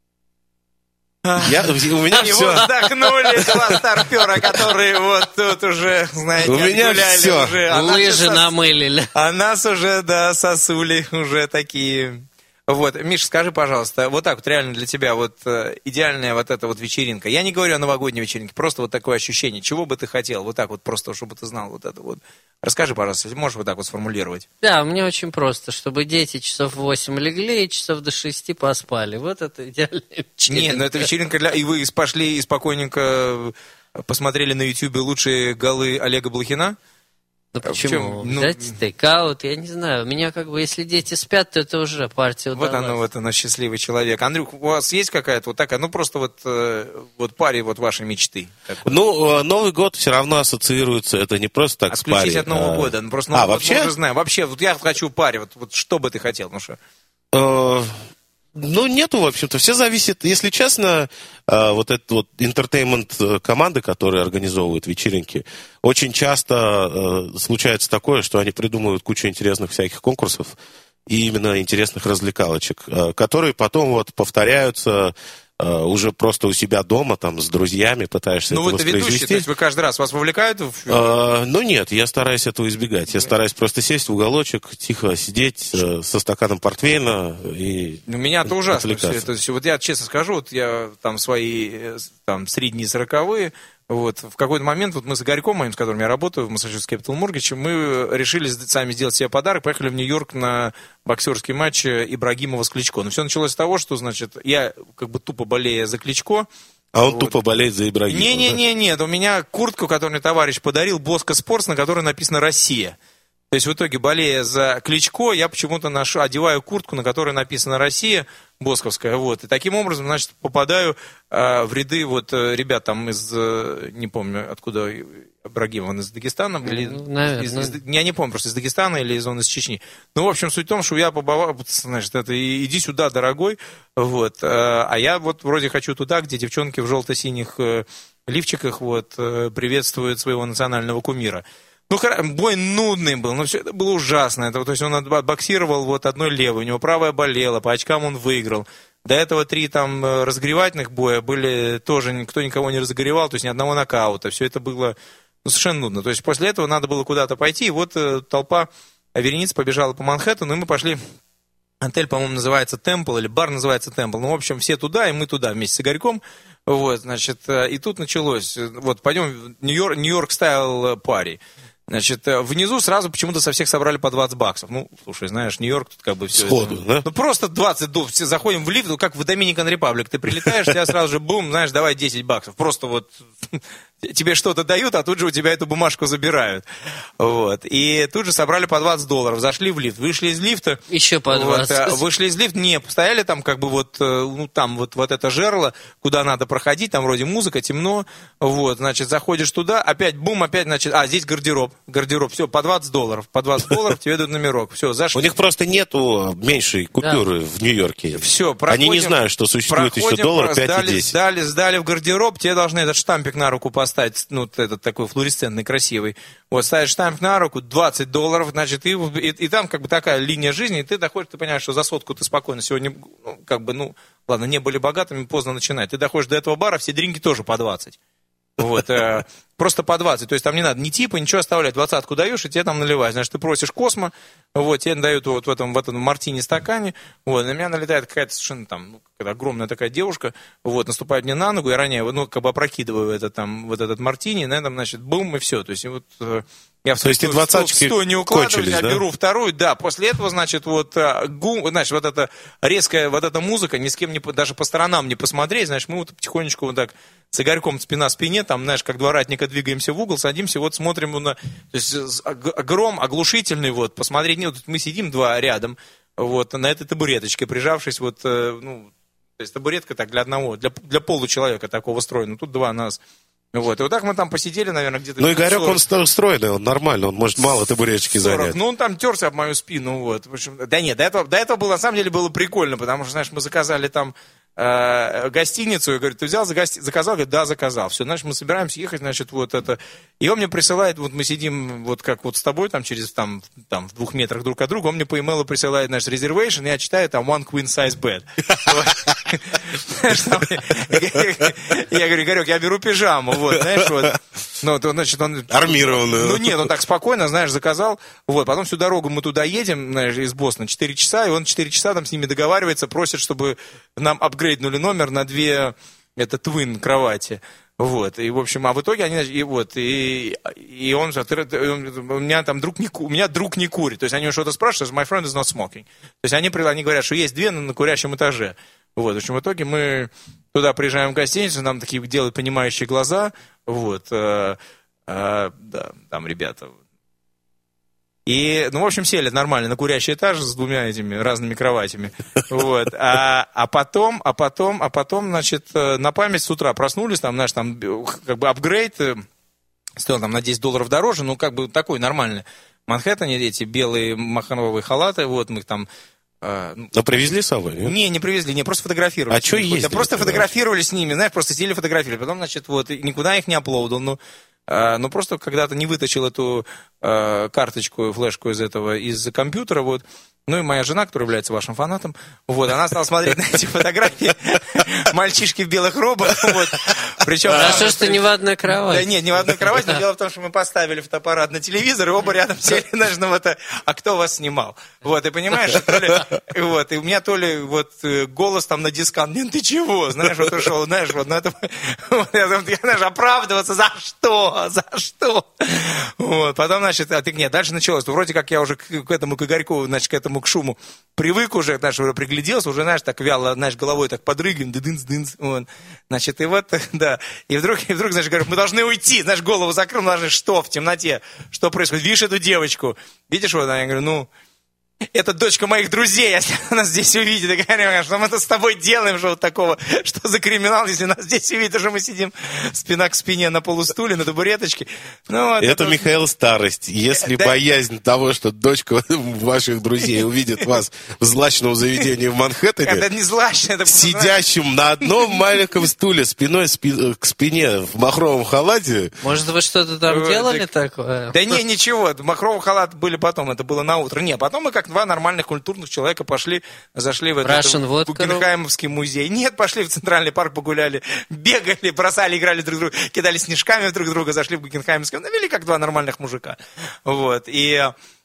Я, у меня Его все. вздохнули два старпера, которые вот тут уже, знаете, у меня все. Уже. А лыжи сос... намылили. А нас уже, да, сосули уже такие... Вот, Миш, скажи, пожалуйста, вот так вот реально для тебя вот э, идеальная вот эта вот вечеринка. Я не говорю о новогодней вечеринке, просто вот такое ощущение. Чего бы ты хотел? Вот так вот просто, чтобы ты знал вот это вот. Расскажи, пожалуйста, можешь вот так вот сформулировать? Да, мне очень просто, чтобы дети часов в восемь легли и часов до шести поспали. Вот это идеальная вечеринка. Нет, ну это вечеринка для... И вы пошли и спокойненько посмотрели на Ютьюбе лучшие голы Олега Блохина? Ну почему? Ну, взять стейкаут, я не знаю. У меня как бы, если дети спят, то это уже партия удалась. Вот оно, вот оно, счастливый человек. Андрюх, у вас есть какая-то вот такая, ну просто вот, вот паре вот вашей мечты? Такой. Ну, Новый год все равно ассоциируется, это не просто так с парей. Отключить от Нового а... года. Ну, просто Новый а, год вообще? мы уже знаем. Вообще, вот я хочу паре, вот, вот что бы ты хотел? Ну что? Ну, нету, в общем-то. Все зависит, если честно, вот эта вот интертеймент-команды, которые организовывают вечеринки, очень часто случается такое, что они придумывают кучу интересных всяких конкурсов и именно интересных развлекалочек, которые потом вот повторяются уже просто у себя дома, там, с друзьями пытаешься ну, это воспроизвести. Ну, вы-то ведущий, то есть вы каждый раз вас вовлекают? В... А, ну, нет, я стараюсь этого избегать. Я стараюсь просто сесть в уголочек, тихо сидеть э, со стаканом портвейна и ну, меня-то ужасно все это. Вот я честно скажу, вот я там свои там, средние сороковые, вот, в какой-то момент вот мы с Игорьком моим, с которым я работаю, в Massachusetts Capital Mortgage, мы решили сами сделать себе подарок, поехали в Нью-Йорк на боксерский матч Ибрагимова с Кличко. Но все началось с того, что, значит, я как бы тупо болея за Кличко. А он вот. Тупо болеет за Ибрагимова. Не-не-не, да? У меня куртку, которую мне товарищ подарил, Боско Спортс, на которой написано «Россия». То есть в итоге, болея за Кличко, я почему-то ношу, одеваю куртку, на которой написано «Россия», босковская, вот. И таким образом, значит, попадаю э, в ряды вот ребят там из, э, не помню, откуда Ибрагимов, он из Дагестана, или, наверное. из, из, я не помню, просто из Дагестана или из, он из Чечни. Ну, в общем, суть в том, что я побывал, значит, это иди сюда, дорогой, вот. Э, а я вот вроде хочу туда, где девчонки в желто-синих э, лифчиках вот э, приветствуют своего национального кумира. Ну, бой нудный был, но все это было ужасно. Это, то есть он боксировал вот одной левой, у него правая болела, по очкам он выиграл. До этого три там разогревательных боя были тоже, никто никого не разогревал, то есть ни одного нокаута. Все это было ну, совершенно нудно. То есть после этого надо было куда-то пойти, и вот э, толпа верениц побежала по Манхэттену, и мы пошли... Отель, по-моему, называется Темпл, или бар называется Темпл. Ну, в общем, все туда, и мы туда вместе с Игорьком. Вот, значит, и тут началось. Вот, пойдем в Нью-Йорк, Нью-Йорк стайл пари. Значит, внизу сразу почему-то со всех собрали по двадцать баксов. Ну, слушай, знаешь, Нью-Йорк тут как бы все... Сходу, это... да? Ну, просто двадцать, ну, все заходим в лифт, ну, как в Доминикан Репаблик. Ты прилетаешь, тебя сразу же, бум, знаешь, давай десять баксов. Просто вот тебе что-то дают, а тут же у тебя эту бумажку забирают. Вот. И тут же собрали по двадцать долларов. Зашли в лифт, вышли из лифта. Еще по двадцать. Вот, вышли из лифта, не, постояли там как бы вот, ну, там вот, вот это жерло, куда надо проходить, там вроде музыка, темно. Вот, значит, заходишь туда, опять бум, опять, значит, а, здесь гардероб. Гардероб, все, по двадцать долларов. По двадцать долларов тебе дают номерок. Все, зашли. У них просто нету меньшей купюры да. в Нью-Йорке. Все, проходим. Они не знают, что существует проходим, еще доллар пять и сдали, десять. Сдали, сдали в гардероб, тебе должны этот штампик на руку поставить. поставить, ну, этот такой флуоресцентный, красивый. Вот, ставишь штамп на руку, двадцать долларов, значит, и, и, и там как бы такая линия жизни, и ты доходишь, ты понимаешь, что за сотку ты спокойно сегодня, ну, как бы, ну, ладно, не были богатыми, поздно начинать. Ты доходишь до этого бара, все дринки тоже по двадцать. Вот, э, просто по двадцать, то есть там не надо ни типа, ничего оставлять, двадцатку даешь, и тебе там наливают. Значит, ты просишь Космо, вот, тебе дают вот в этом, в этом мартини-стакане, вот, на меня налетает какая-то совершенно там, ну, какая-то огромная такая девушка, вот, наступает мне на ногу, я роняю, ну, как бы опрокидываю этот, там, вот этот мартини, на этом, значит, бум, и все, то есть, вот... Я в То есть и двадцаточки сто не укладываюсь, кончились, я да? беру вторую, да, после этого, значит, вот, гум, значит, вот эта резкая, вот эта музыка, ни с кем не, даже по сторонам не посмотреть, знаешь, мы вот потихонечку вот так с Игорьком спина к спине, там, знаешь, как два ратника двигаемся в угол, садимся, вот смотрим на, то есть, гром оглушительный, вот, посмотреть, нет, мы сидим два рядом, вот, на этой табуреточке, прижавшись, вот, ну, то есть табуретка так для одного, для, для получеловека такого устроена, тут два нас. Вот, и вот так мы там посидели, наверное, где-то... Ну, Игорек, он стройный, он нормально, он может мало табуреточки занять. Ну, он там терся об мою спину, вот. В общем, да нет, до этого, до этого было, на самом деле, было прикольно, потому что, знаешь, мы заказали там э, гостиницу, и говорит, ты взял, загости... заказал? Говорит, да, заказал. Все, значит, мы собираемся ехать, значит, вот это... И он мне присылает, вот мы сидим, вот как вот с тобой, там, через, там, там в двух метрах друг от друга, он мне по имейлу присылает, значит, reservation, я читаю, там, one queen size bed. Я говорю, Игорек, я беру пижаму, вот, знаешь, вот. Ну, то, значит, он... Армированную. Ну, нет, он так спокойно, знаешь, заказал. Вот, потом всю дорогу мы туда едем, знаешь, из Бостона, четыре часа, и он четыре часа там с ними договаривается, просит, чтобы нам апгрейднули номер на две, это, твин кровати. Вот, и, в общем, а в итоге они, и вот, и, и он, у меня там друг не, у меня друг не курит, то есть они что-то спрашивают, my friend is not smoking. То есть они, они говорят, что есть две на, на курящем этаже. Вот, в общем, в итоге мы туда приезжаем в гостиницу, нам такие делают понимающие глаза, вот, э, э, да, там ребята. И, ну, в общем, сели нормально на курящий этаж с двумя этими разными кроватями. Вот. А, а потом, а потом, а потом, значит, на память с утра проснулись, там, знаешь, там, как бы апгрейд стоил там на десять долларов дороже, ну, как бы такой нормальный. В Манхэттене эти белые махровые халаты, вот, мы их там... Но привезли с собой? Нет? Не, не привезли, не, просто фотографировали. А что ездили? Да просто фотографировали с ними, знаешь, просто сидели фотографировали. Потом, значит, вот, никуда их не аплоудил, ну... Но просто когда-то не вытащил эту э, карточку, флешку из этого, из компьютера, вот. Ну и моя жена, которая является вашим фанатом, вот, она стала смотреть на эти фотографии, мальчишки в белых робах, вот. Причем... Хорошо, что не в одной кровати. Да нет, не в одной кровати, но дело в том, что мы поставили фотоаппарат на телевизор, и оба рядом сели, знаешь, ну вот, а кто вас снимал? Вот, и понимаешь, то ли, вот, и у меня то ли вот голос там на дискант, нет, ты чего, знаешь, вот ушел, знаешь, вот, ну это, я, знаешь, оправдываться, за что, за что? Вот, потом, значит, а ты, нет, дальше началось, вроде как я уже к, к этому, к Игорьку, значит, к этому, к шуму привык уже, знаешь, уже пригляделся, уже, знаешь, так вяло, знаешь, головой так подрыгаем, дыдынц-дынц, вот, значит, и вот, да, и вдруг, и вдруг, значит, говорю, мы должны уйти, знаешь, голову закрыл, мы должны, что, в темноте, что происходит, видишь эту девочку, видишь, вот, я говорю, ну, это дочка моих друзей, если она здесь увидит, я говорю, что мы это с тобой делаем, что вот такого, что за криминал, если нас здесь увидит, уже мы сидим спина к спине на полустуле, на табуреточке. Ну, вот, это, это, Михаил, старость. Если да... боязнь того, что дочка ваших друзей увидит вас в злачном заведении в Манхэттене, это не злачно, это сидящим на одном маленьком стуле спиной спи... к спине в махровом халате. Может, вы что-то там делали такое? Да не, ничего, махровый халат были потом, это было на утро. Не, потом мы как два нормальных культурных человека пошли, зашли в этот в Гугенхаймовский музей. Нет, пошли в Центральный парк, погуляли, бегали, бросали, играли друг друга, кидали снежками друг друга, зашли в Гугенхаймовский. Навели как два нормальных мужика. Вот, и...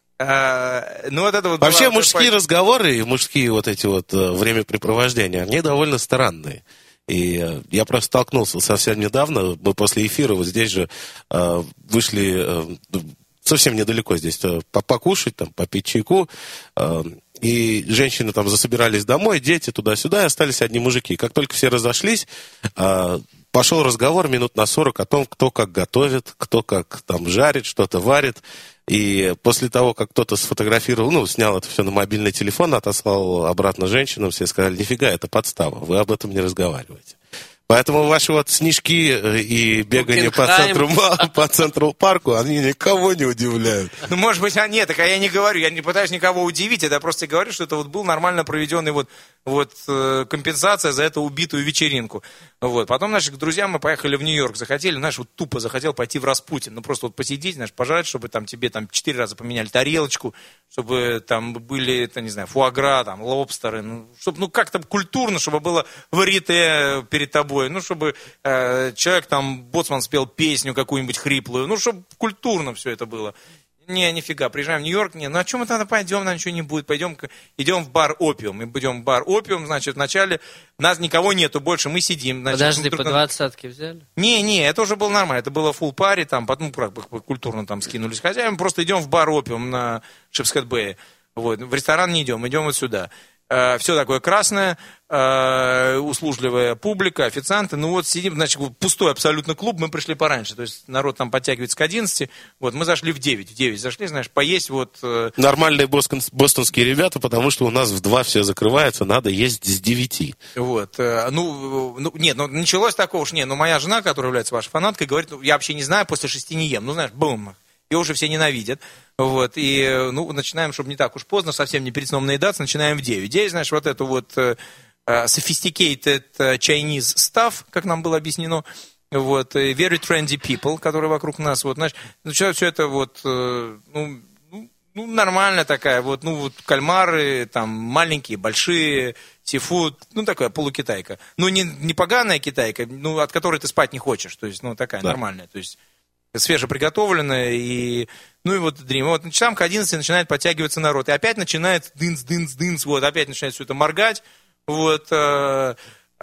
Uh, ну, вот это вот вообще, была... мужские разговоры и мужские вот эти вот времяпрепровождения, они довольно странные. И я просто столкнулся совсем недавно, мы после эфира вот здесь же uh, вышли... Uh, совсем недалеко здесь, покушать, там, попить чайку, и женщины там засобирались домой, дети туда-сюда, и остались одни мужики. И как только все разошлись, пошел разговор минут на сорок о том, кто как готовит, кто как там жарит, что-то варит. И после того, как кто-то сфотографировал, ну, снял это все на мобильный телефон, отослал обратно женщинам, все сказали, нифига, это подстава, вы об этом не разговариваете. Поэтому ваши вот снежки и бегание по центру, по центру парку, они никого не удивляют. Ну, может быть, а нет, так а я не говорю, я не пытаюсь никого удивить, это я просто говорю, что это вот был нормально проведенный вот, вот компенсация за эту убитую вечеринку. Вот. Потом, значит, к друзьям мы поехали в Нью-Йорк, захотели, знаешь, вот тупо захотел пойти в Распутин, ну, просто вот посидеть, знаешь, пожрать, чтобы там тебе там четыре раза поменяли тарелочку, чтобы там были, это, не знаю, фуагра, там, лобстеры, ну, чтобы, ну, как-то культурно, чтобы было варите перед тобой. Ну, чтобы э, человек там, боцман спел песню какую-нибудь хриплую, ну, чтобы культурно все это было. Не, нифига, приезжаем в Нью-Йорк, не, ну, а чем мы тогда пойдем, нам ничего не будет, пойдем, идем в бар «Опиум», мы идем в бар «Опиум», значит, вначале нас никого нету больше, мы сидим. Значит, Подожди, мы по двадцатке взяли? Не, не, это уже было нормально, это было фулл пари, там, потом как бы культурно там скинулись хозяин, просто идем в бар «Опиум» на Шипсхед-Бэе, вот, в ресторан не идем, идем вот сюда. Все такое красное, услужливая публика, официанты. Ну вот сидим, значит, пустой абсолютно клуб, мы пришли пораньше. То есть народ там подтягивается к одиннадцати. Вот, мы зашли в девять. В девять зашли, знаешь, поесть вот... Нормальные бостон, бостонские ребята, потому что у нас в два все закрывается, надо есть с девяти. Вот. Ну, ну, нет, ну началось такого уж, нет. Но моя жена, которая является вашей фанаткой, говорит, ну, я вообще не знаю, после шести не ем. Ну, знаешь, бум. Ее уже все ненавидят. Вот, и, ну, начинаем, чтобы не так уж поздно, совсем не перед сном наедаться, начинаем в девять. девять, знаешь, вот эту вот uh, sophisticated Chinese stuff, как нам было объяснено, вот, very trendy people, которые вокруг нас, вот, знаешь, начинают все это вот, uh, ну, ну, нормально такая, вот, ну, вот, кальмары, там, маленькие, большие, сифуд, ну, такая полукитайка. Ну, не, не поганая китайка, ну, от которой ты спать не хочешь, то есть, ну, такая да. Нормальная, то есть... свежеприготовленная, и, ну и вот дрим. Вот часам к одиннадцати начинает подтягиваться народ, и опять начинает дынц, дынц, дынц, вот, опять начинает все это моргать, вот, э,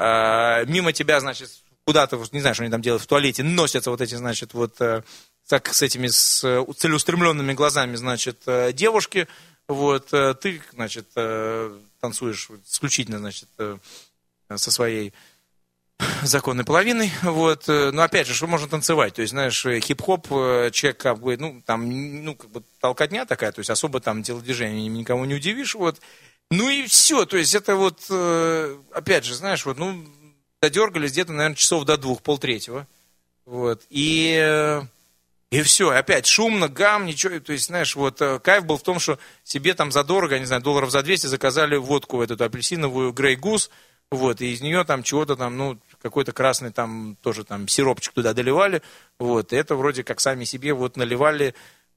э, мимо тебя, значит, куда-то, не знаю, что они там делают в туалете, носятся вот эти, значит, вот, э, так, с этими, с целеустремленными глазами, значит, э, девушки, вот, э, ты, значит, э, танцуешь исключительно, значит, э, со своей законной половиной, вот, но опять же, что можно танцевать, то есть, знаешь, хип-хоп, человек, как бы, ну, там, ну, как бы толкотня такая, то есть, особо там телодвижением никого не удивишь, вот, ну и все, то есть, это вот, опять же, знаешь, вот, ну, додергались где-то, наверное, часов до двух, полтретьего, вот, и, и все, опять шумно, гам, ничего, то есть, знаешь, вот, кайф был в том, что себе там задорого, не знаю, долларов за двести заказали водку, эту апельсиновую Grey Goose. Вот, и из нее там чего-то там, ну, какой-то красный там тоже там сиропчик туда доливали, вот, и это вроде как сами себе вот наливали,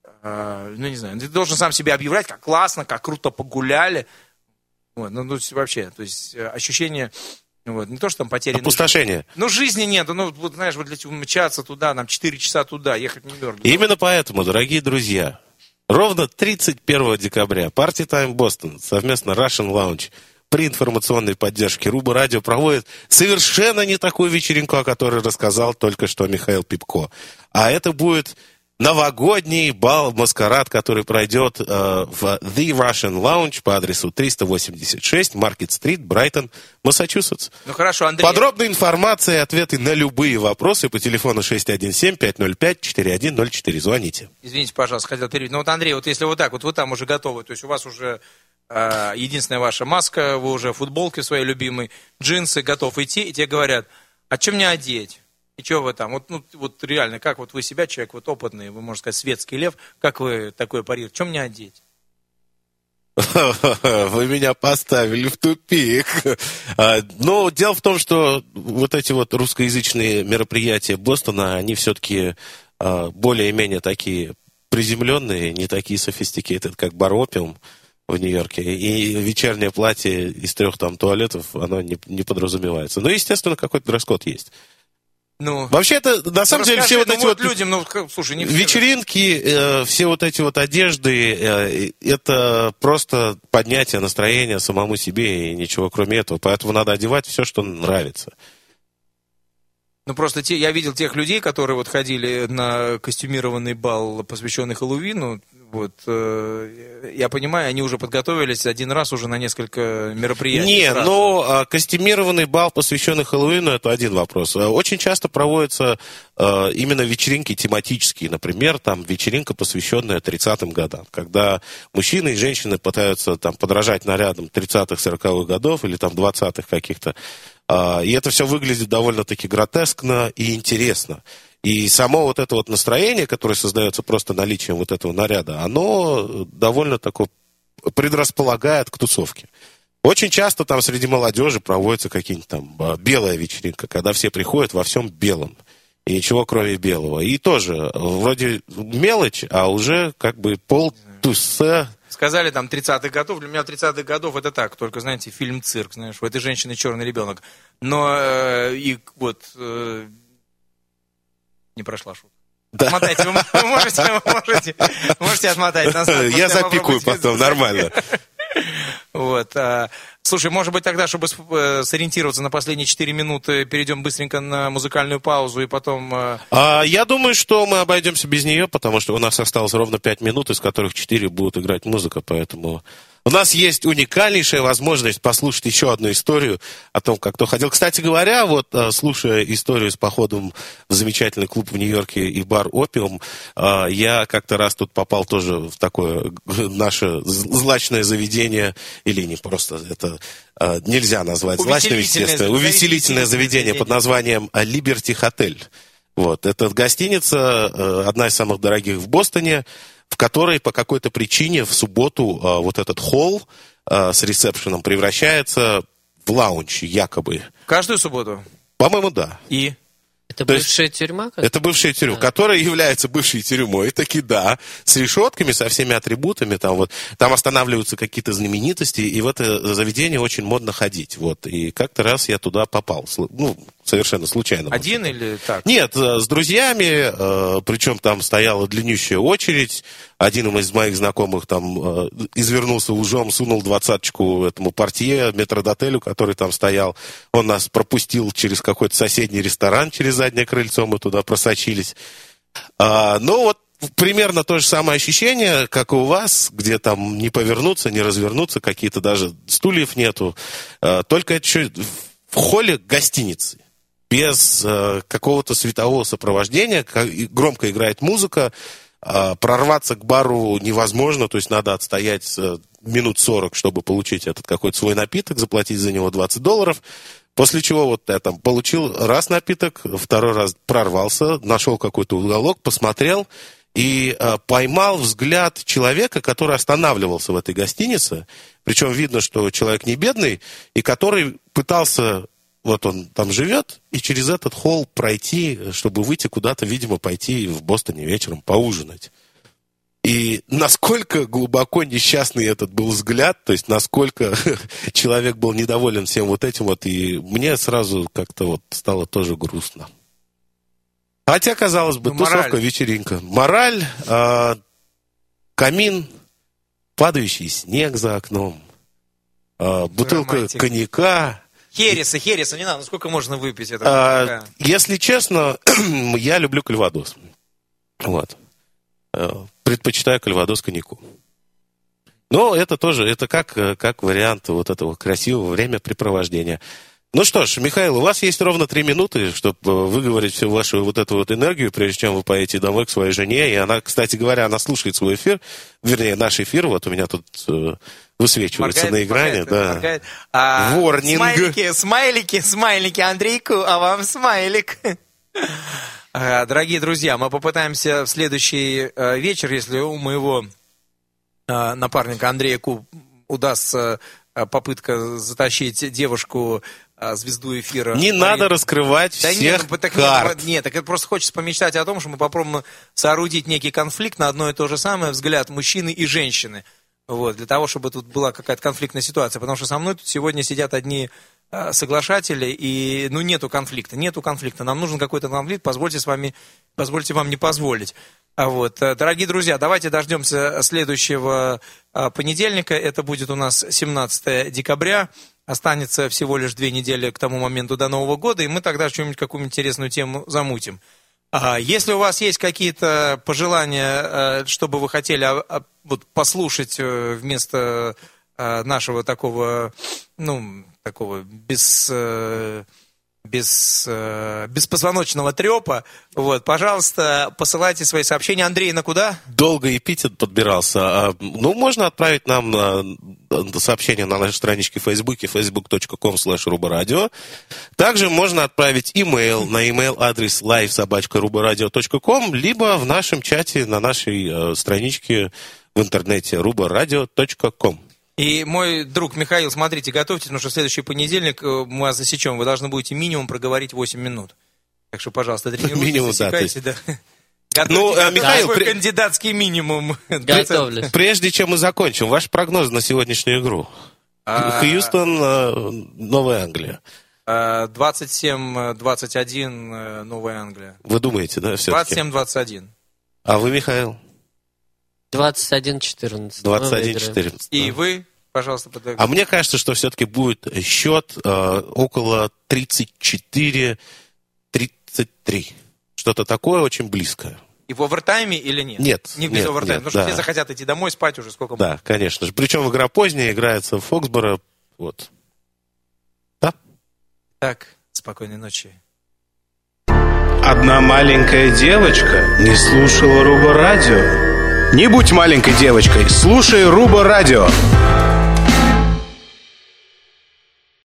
э, ну, не знаю, ты должен сам себе объявлять, как классно, как круто погуляли, вот, ну, ну вообще, то есть ощущение, вот, не то, что там потерянной опустошение. Жизни. Ну, жизни нет, ну, вот, знаешь, вот для тебя мчаться туда, нам четыре часа туда, ехать в Нью-Йорк. Именно поэтому, дорогие друзья, ровно тридцать первого декабря Party Time Boston, совместно Russian Lounge, при информационной поддержке Руба Радио проводит совершенно не такую вечеринку, о которой рассказал только что Михаил Пипко. А это будет новогодний бал-маскарад, который пройдет э, в The Russian Lounge по адресу триста восемьдесят шесть Маркет-стрит, Брайтон, Массачусетс. Ну хорошо, Андрей. Подробная информация и ответы на любые вопросы по телефону шесть один семь пять ноль пять четыре один ноль четыре. Звоните. Извините, пожалуйста, хотел перебить. Ну вот, Андрей, вот если вот так, вот вы там уже готовы, то есть у вас уже... единственная ваша маска, вы уже футболки свои любимые, джинсы, готов идти, и тебе говорят, а что мне одеть? И что вы там? Вот, ну, вот реально, как вот вы себя, человек вот опытный, вы, можно сказать, светский лев, как вы такое парируете? Что мне одеть? Вы меня поставили в тупик. Но дело в том, что вот эти вот русскоязычные мероприятия Бостона, они все-таки более-менее такие приземленные, не такие sophisticated, как бар «Опиум» в Нью-Йорке, и вечернее платье из трех там туалетов, оно не, не подразумевается. Но, естественно, какой-то дресс-код есть. Ну, вообще, это, на самом расскажи, деле, все ну вот эти вот вот людям, ну, слушай, не вечеринки, э, все вот эти вот одежды, э, это просто поднятие настроения самому себе и ничего кроме этого. Поэтому надо одевать все, что нравится. Ну, просто те, я видел тех людей, которые вот ходили на костюмированный бал, посвященный Хэллоуину. Вот, э, я понимаю, они уже подготовились один раз уже на несколько мероприятий. Не, сразу. Но э, костюмированный бал, посвященный Хэллоуину, это один вопрос. Очень часто проводятся э, именно вечеринки тематические. Например, там вечеринка, посвященная тридцатым годам, когда мужчины и женщины пытаются там подражать нарядам тридцатых, сороковых годов или там двадцатых каких-то. И это все выглядит довольно-таки гротескно и интересно. И само вот это вот настроение, которое создается просто наличием вот этого наряда, оно довольно такое предрасполагает к тусовке. Очень часто там среди молодежи проводятся какие-нибудь там белая вечеринка, когда все приходят во всем белом. И ничего кроме белого. И тоже вроде мелочь, а уже как бы полтуса. Сказали там тридцатых годов. Для меня тридцатых годов это так. Только, знаете, фильм «Цирк», знаешь, у этой женщины черный ребенок. Но э, и вот э, не прошла шутка. Да. Отмотайте, вы можете, вы можете, можете отмотать. Я запикаю потом, нормально. Вот. Слушай, может быть, тогда, чтобы сориентироваться на последние четыре минуты, перейдем быстренько на музыкальную паузу и потом... А, я думаю, что мы обойдемся без нее, потому что у нас осталось ровно пять минут, из которых четыре будут играть музыка, поэтому... У нас есть уникальнейшая возможность послушать еще одну историю о том, как кто ходил. Кстати говоря, вот слушая историю с походом в замечательный клуб в Нью-Йорке и бар «Опиум», я как-то раз тут попал тоже в такое наше злачное заведение, или не просто, это нельзя назвать злачным, естественно, увеселительное заведение под названием «Либерти Хотель». Вот, это гостиница, одна из самых дорогих в Бостоне, в которой по какой-то причине в субботу а, вот этот холл а, с ресепшеном превращается в лаунж, якобы. Каждую субботу? По-моему, да. И? Это То бывшая есть, тюрьма? Как? Это бывшая тюрьма, да. Которая является бывшей тюрьмой, таки да, с решетками, со всеми атрибутами, там вот, там останавливаются какие-то знаменитости, и в это заведение очень модно ходить, вот, и как-то раз я туда попал, ну, совершенно случайно. Один может. Или так? Нет, с друзьями, причем там стояла длиннющая очередь, один из моих знакомых там извернулся ужом, сунул двадцаточку этому портье, метрдотелю, который там стоял, он нас пропустил через какой-то соседний ресторан, через заднее крыльцо, мы туда просочились. А, ну вот примерно то же самое ощущение, как и у вас, где там не повернуться, не развернуться, какие-то даже стульев нету, а, только это еще в холле гостиницы. Без э, какого-то светового сопровождения, как, громко играет музыка, э, прорваться к бару невозможно, то есть надо отстоять э, минут сорок, чтобы получить этот какой-то свой напиток, заплатить за него двадцать долларов, после чего вот я там получил раз напиток, второй раз прорвался, нашел какой-то уголок, посмотрел и э, поймал взгляд человека, который останавливался в этой гостинице, причем видно, что человек не бедный, и который пытался... Вот он там живет, и через этот холл пройти, чтобы выйти куда-то, видимо, пойти в Бостоне вечером поужинать. И насколько глубоко несчастный этот был взгляд, то есть насколько человек был недоволен всем вот этим вот, и мне сразу как-то вот стало тоже грустно. Хотя, казалось бы, ну, тусовка, мораль. Вечеринка. Мораль, э, камин, падающий снег за окном, э, бутылка романтик. Коньяка. Хереса, хереса, не надо, ну сколько можно выпить это? А, если честно, я люблю кальвадос. Вот. Предпочитаю кальвадос коньяку. Но это тоже, это как, как вариант вот этого красивого времяпрепровождения. Ну что ж, Михаил, у вас есть ровно три минуты, чтобы выговорить всю вашу вот эту вот энергию, прежде чем вы поедете домой к своей жене. И она, кстати говоря, она слушает свой эфир, вернее, наш эфир, вот у меня тут э, высвечивается моргает, на экране. Моргает, да. Моргает. А, Ворнинг. Смайлики, смайлики, смайлики, Андрейку, а вам смайлик. Дорогие друзья, мы попытаемся в следующий вечер, если у моего напарника Андрея Ку удастся попытка затащить девушку, звезду эфира. Не Марин. Надо раскрывать да всех нет, ну, так, карт. Нет, так это просто хочется помечтать о том, что мы попробуем соорудить некий конфликт на одно и то же самое, взгляд мужчины и женщины. Вот, для того, чтобы тут была какая-то конфликтная ситуация. Потому что со мной тут сегодня сидят одни э, соглашатели, и ну нету конфликта, нету конфликта. Нам нужен какой-то конфликт, позвольте с вами, позвольте вам не позволить. А вот, дорогие друзья, давайте дождемся следующего э, понедельника. Это будет у нас семнадцатое декабря. Останется всего лишь две недели к тому моменту до Нового года, и мы тогда что-нибудь, какую-нибудь интересную тему замутим. А если у вас есть какие-то пожелания, чтобы вы хотели вот, послушать вместо нашего такого, ну, такого без, без, э, без позвоночного трепа. Вот, пожалуйста, посылайте свои сообщения. Андрей, на куда? Долго эпитет подбирался. Ну, можно отправить нам сообщение на нашей страничке в Фейсбуке, facebook точка com слэш рубарадио. Также можно отправить имейл на имейл-адрес live собака рубарадио точка ком, либо в нашем чате на нашей страничке в интернете рубарадио точка ком. И мой друг Михаил, смотрите, готовьтесь, потому что в следующий понедельник мы вас засечем. Вы должны будете минимум проговорить восемь минут. Так что, пожалуйста, тренируйтесь, минимум, засекайте. Да, да. Готовьте, Ну, готовьте Михаил, свой при... кандидатский минимум. Готовлюсь. Прежде чем мы закончим, ваш прогноз на сегодняшнюю игру. А... Хьюстон, Новая Англия. двадцать семь двадцать один, Новая Англия. Вы думаете, да, все-таки? двадцать семь двадцать один. А вы, Михаил? двадцать один четырнадцать. двадцать один четырнадцать. И вы, пожалуйста, подойдите. А мне кажется, что все-таки будет счет э, около тридцать четыре тридцать три. Что-то такое очень близкое. И в овертайме или нет? Нет. Не без нет, овертайма, нет, потому что да. все захотят идти домой спать уже сколько Да, можно. конечно же. Причем игра поздняя, играется в Фоксборо. Вот. Да? Так, спокойной ночи. Одна маленькая девочка не слушала Руба Радио. Не будь маленькой девочкой, слушай Руба Радио.